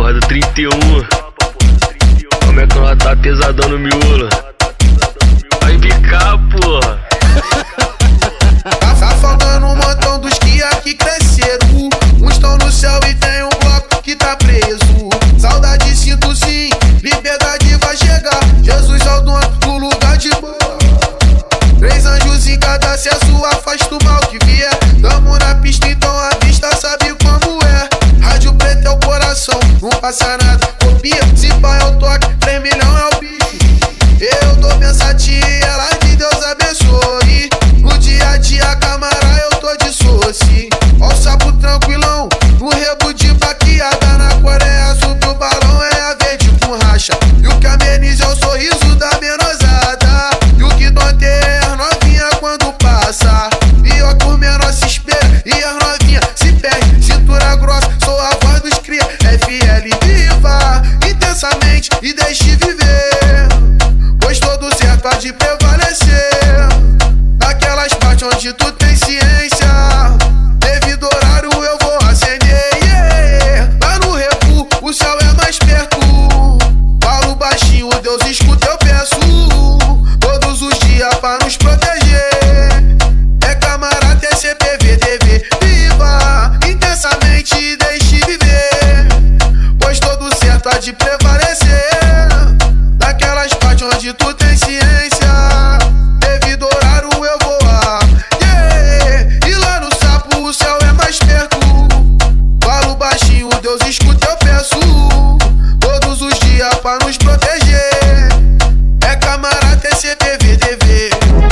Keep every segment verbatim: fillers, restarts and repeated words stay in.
porra do trinta e um. Como é que ela tá pesadão no miolo? Vai ficar, porra. Tá, tá faltando um montão dos que aqui cresceram. Uns estão no céu e tem um bloco que tá preso. Saudade sinto sim, liberdade vai chegar. Jesus é o dono do lugar de boa. Três anjos em cada acesso, afasta o mal que vier. Tamo na pista, então a vista sabe como é. Rádio preto é o coração, não passa nada, copia. Se pá é o toque, três milhões é o bicho. Eu dou pensativa, ela de Deus abençoe. No dia a dia, camarada, eu tô de soci. Ó o sapo tranquilão, no rebo de baqueada. Na Coreia, subiu o balão, é a verde com racha. E o que ameniza é o sorriso da menosada. E o que dói é as novinha quando passa. E ó que os menor se espelham e as novinha se perdem. Cintura grossa, sou a voz dos cria. F L viva intensamente e deixe viver, pois todo certo há de prevalecer. Daquelas partes onde tu tem ciência, devido horário eu vou acender, yeah. Lá no recu o céu é mais perto. Falo baixinho, Deus escuta, eu peço todos os dias pra nos proteger. É camarada, é C P V, D V. Viva intensamente e deixe viver, pois todo certo há de prevalecer. Daquelas partes onde tu tem ciência, devido horário eu vou lá, yeah. E lá no sapo o céu é mais perto. Falo baixinho, Deus escuta, eu peço todos os dias pra nos proteger. É camarada, é C P V, D V.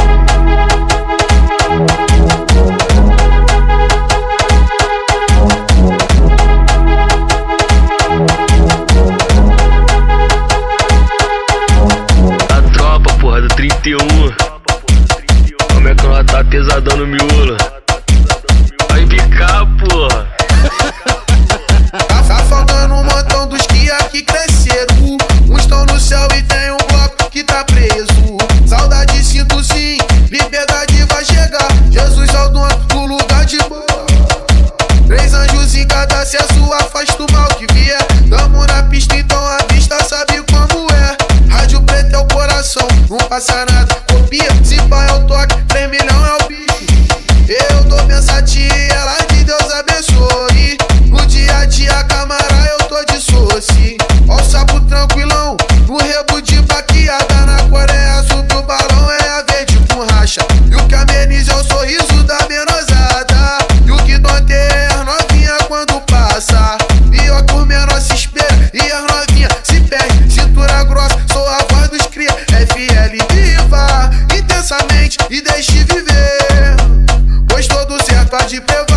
trinta e um. Como é que ela tá pesadão no miolo? Vai ficar, porra. Tá, tá faltando um montão dos que aqui cresceram. Uns estão no céu e tem um bloco que tá preso. Saudade sinto sim, liberdade vai chegar. Jesus é o dono do lugar de boa. Três anjos em cada acesso, afasta o mal que vier. Tamo na pista, então a vista sabe como é. Rádio preto é o coração, não passa nada, copia. Se pá é o toque, três milhões é o bicho. Eu dou pensativa, ela de Deus abençoe. No dia a dia, camarada, eu tô de soci. Ó o sapo tranquilão, no rebo de baqueada. Na Coreia, subiu o balão, é a verde com racha. E o que ameniza é o sorriso da menosada. E o que dói é as novinha quando passa. E ó que os menor se espelham e as novinha se perdem. Cintura grossa, sou a voz dos cria. F L viva intensamente e deixe viver, pois todo certo há de prevalecer.